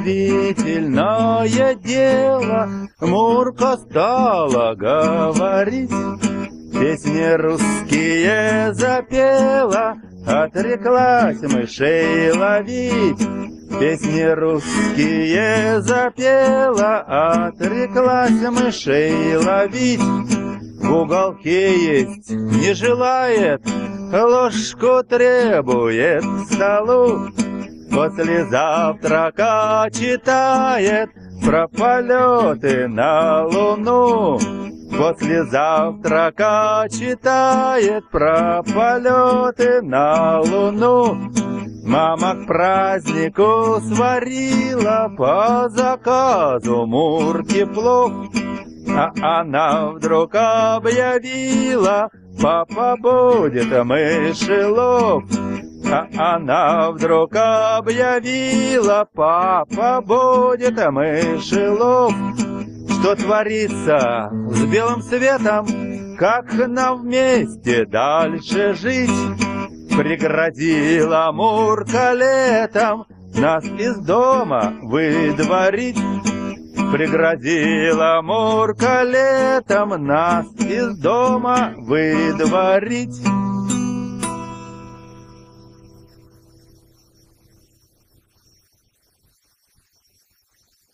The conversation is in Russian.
удивительное дело, Мурка стала говорить. Песни русские запела, отреклась мышей ловить. Песни русские запела, отреклась мышей ловить. В уголке есть, не желает, ложку требует к столу. После завтрака читает про полеты на Луну. После завтрака читает про полеты на Луну. Мама к празднику сварила по заказу Мурки плов. А она вдруг объявила: папа будет мышелов. А она вдруг объявила: папа будет мышелов. Что творится с белым светом, как нам вместе дальше жить? Преградила Мурка летом нас из дома выдворить. Преградила Мурка летом нас из дома выдворить.